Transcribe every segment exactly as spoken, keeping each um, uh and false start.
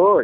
Oi,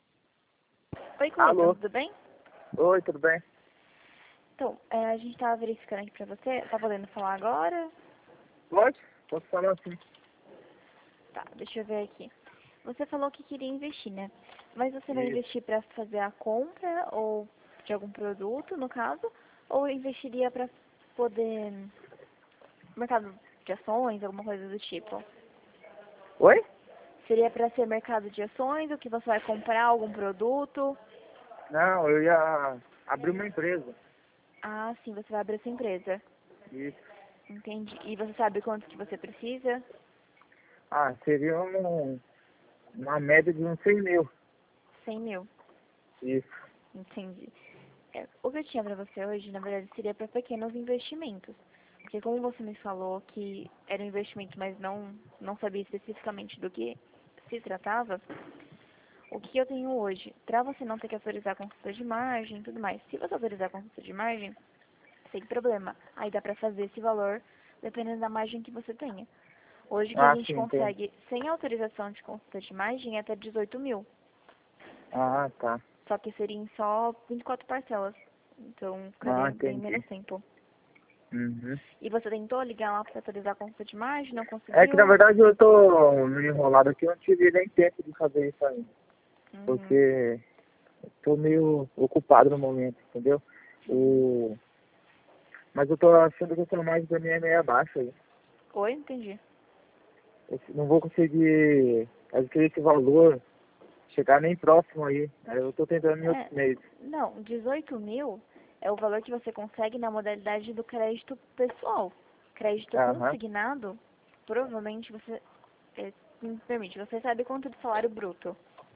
Oi, Cleiton, alô, tudo bem? oi, tudo bem? Então, é, a gente estava verificando aqui pra você. Tá podendo falar agora? Pode? Posso falar assim? Tá, deixa eu ver aqui. Você falou que queria investir, né? Mas você vai Isso. investir pra fazer a compra ou de algum produto, no caso? Ou investiria pra poder... mercado de ações, alguma coisa do tipo? Oi? Seria pra ser mercado de ações, o que você vai comprar, algum produto? Não, eu ia abrir uma empresa. Ah, sim, você vai abrir essa empresa. Isso. Entendi. E você sabe quanto que você precisa? Ah, seria um, uma média de uns cem mil. Cem mil. Isso. Entendi. É, o que eu tinha pra você hoje, na verdade, seria para pequenos investimentos. Porque como você me falou que era um investimento, mas não, não sabia especificamente do que se tratava, o que eu tenho hoje, para você não ter que autorizar a consulta de margem e tudo mais, se você autorizar a consulta de margem, sem problema. Aí dá pra fazer esse valor dependendo da margem que você tenha. Hoje que a Ah, gente sim, entendo. consegue, sem autorização de consulta de margem, é até dezoito mil. Ah, tá. Só que seria em só vinte e quatro parcelas. Então Ah, ficaria bem entendi. menos tempo. Uhum. E você tentou ligar lá para atualizar a consulta de margem, não É que na conseguiu? verdade eu tô meio enrolado aqui, eu não tive nem tempo de fazer isso aí. Uhum, Porque eu tô meio ocupado no momento, entendeu? uhum. O... Mas eu tô achando que o seu margem pra mim é meio abaixo aí. Oi, entendi. Eu não vou conseguir adquirir esse valor, chegar nem próximo aí. Aí eu tô tentando em outros É, meios. não, dezoito mil é o valor que você consegue na modalidade do crédito pessoal. Crédito Aham. consignado, provavelmente você, é, me permite, você sabe quanto de salário bruto?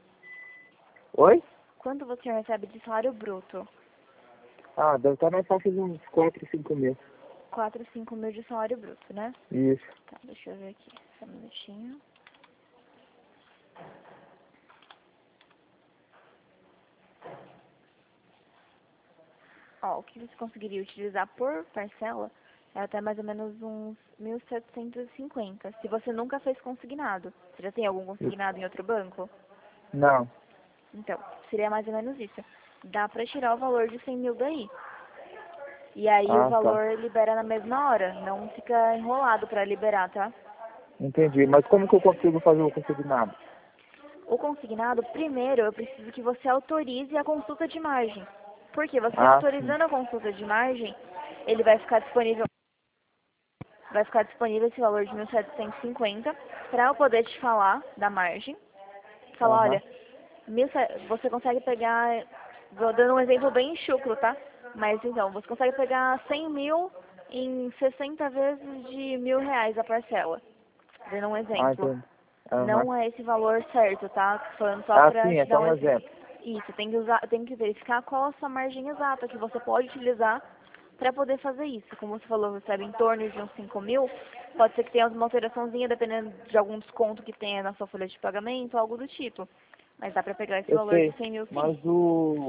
Oi? Quanto você recebe de salário bruto? Ah, deve estar na faixa de uns quatro, cinco mil. Quatro, cinco mil de salário bruto, né? Isso. Tá, deixa eu ver aqui, só um minutinho. Ó, o que você conseguiria utilizar por parcela é até mais ou menos uns mil setecentos e cinquenta. Se você nunca fez consignado. Você já tem algum consignado em outro banco? Não. Então, seria mais ou menos isso. Dá pra tirar o valor de cem mil daí. E aí o Ah, tá. valor libera na mesma hora. Não fica enrolado pra liberar, tá? Entendi. Mas como que eu consigo fazer o consignado? O consignado, primeiro, eu preciso que você autorize a consulta de margem. Porque você Ah, sim. autorizando a consulta de margem, ele vai ficar disponível vai ficar disponível esse valor de mil setecentos e cinquenta para eu poder te falar da margem. Falar, Aham. olha, mil, se- você consegue pegar, vou dando um exemplo bem chucro, tá? Mas então, você consegue pegar cem mil em sessenta vezes de mil reais a parcela. Dando um Ah, exemplo. entendi. Aham. Não é esse valor certo, tá? Falando só Ah, pra sim, é te dar só um um exemplo. exemplo. Isso, tem que usar, tem que verificar qual a sua margem exata que você pode utilizar para poder fazer isso. Como você falou, você recebe em torno de uns cinco mil, pode ser que tenha uma alteraçãozinha dependendo de algum desconto que tenha na sua folha de pagamento, algo do tipo. Mas dá pra pegar esse Eu valor de sei. cem mil sim. Mas o...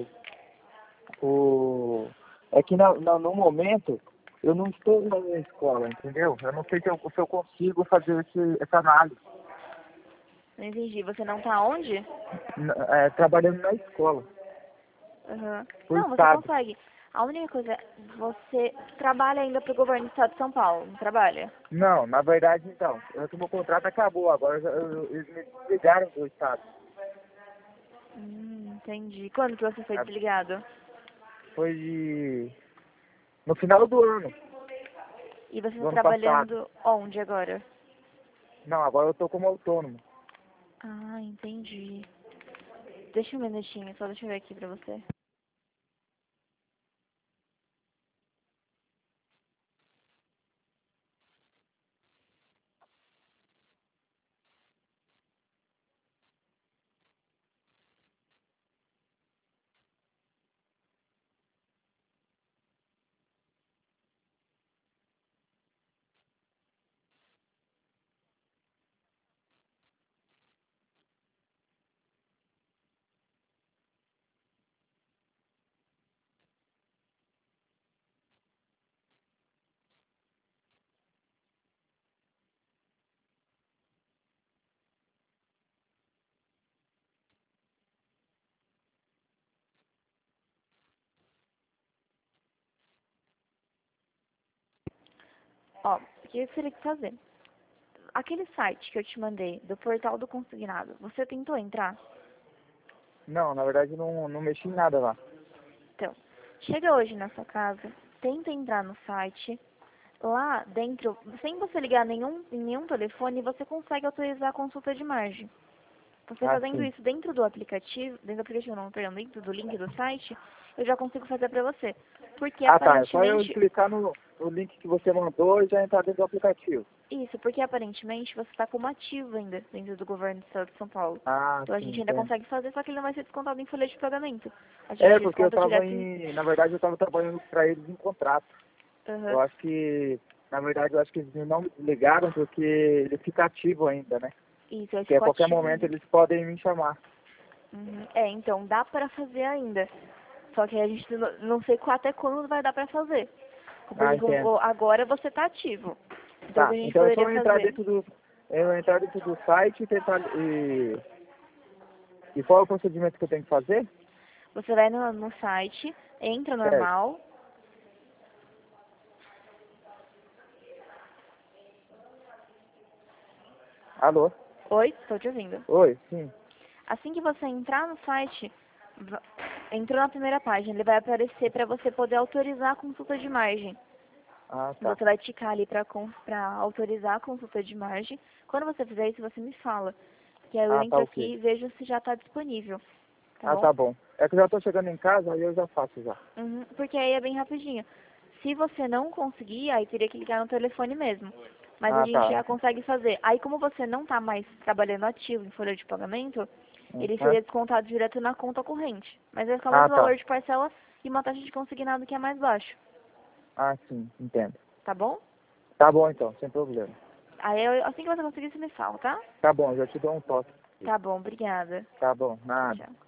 o... É que na, na- no momento eu não estou na minha escola, entendeu? Eu não sei se eu, se eu consigo fazer esse, essa análise. Não entendi. Você não tá onde? N- é, trabalhando na escola, Uhum. por Não, você estado. consegue. A única coisa, você trabalha ainda pro governo do estado de São Paulo, não trabalha? Não, na verdade, então, eu, meu contrato acabou, agora eu, eu- eles me desligaram do estado. Hum, entendi. Quando que você foi Ah, desligado? foi de... no final do ano, E você do está ano passado. trabalhando onde agora? Não, agora eu tô como autônomo. Ah, entendi. Deixa um minutinho, só deixa eu ver aqui pra você. Ó, o que você teria que fazer? Aquele site que eu te mandei, do portal do consignado, você tentou entrar? Não, na verdade não, não mexi em nada lá. Então, chega hoje na sua casa, tenta entrar no site. Lá dentro, sem você ligar nenhum, em nenhum telefone, você consegue autorizar a consulta de margem. Você Ah, fazendo sim. isso dentro do aplicativo, dentro do aplicativo não, perdão, dentro do link do site, eu já consigo fazer pra você. Porque Ah, tá. É só eu aparentemente, clicar no, no link que você mandou e já entrar dentro do aplicativo. isso, porque aparentemente você está como ativo ainda dentro do governo do estado de São Paulo. Ah, Então a sim, gente ainda entendo. consegue fazer, só que ele não vai ser descontado em folha de pagamento. A É, gente porque eu desconta tava direto em... em... Na verdade, eu tava trabalhando pra eles em contrato. Aham. Eu acho que... Na verdade, eu acho que eles não me desligaram porque ele fica ativo ainda, né? Isso, ele Que a ficou qualquer ativo momento ainda. eles podem me chamar. Uhum. É, então dá pra fazer ainda. Só que a gente não, não sei qual- até quando vai dar pra fazer. Ah, Porque entendo. como- agora você tá ativo. Então o que Tá, a gente então é só poderia eu entrar fazer? dentro do... Eu entrar dentro do site e tentar... E, e qual é o procedimento que eu tenho que fazer? Você vai no, no site, entra Certo. normal. Alô? Oi, estou te ouvindo. Oi, sim. Assim que você entrar no site, va- entrou na primeira página, ele vai aparecer para você poder autorizar a consulta de margem. Ah, tá. Você vai ticar ali para autorizar a consulta de margem. Quando você fizer isso, você me fala. Que aí eu Ah, tá, entro ok. aqui e vejo se já está disponível. Tá Ah, bom? tá bom. É que eu já tô chegando em casa, aí eu já faço já. Uhum, porque aí é bem rapidinho. Se você não conseguir, aí teria que ligar no telefone mesmo. Mas a Ah, gente tá. já consegue fazer. Aí como você não está mais trabalhando ativo em folha de pagamento, ele Uhum. seria descontado direto na conta corrente. Mas vai ficar o Ah, mesmo tá. valor de parcela e uma taxa de consignado que é mais baixo. Ah, sim, entendo. Tá bom? Tá bom então, sem problema. Aí eu- assim que você conseguir, você me fala, tá? Tá bom, já te dou um toque. Tá bom, obrigada. Tá bom, Tchau, nada. tchau.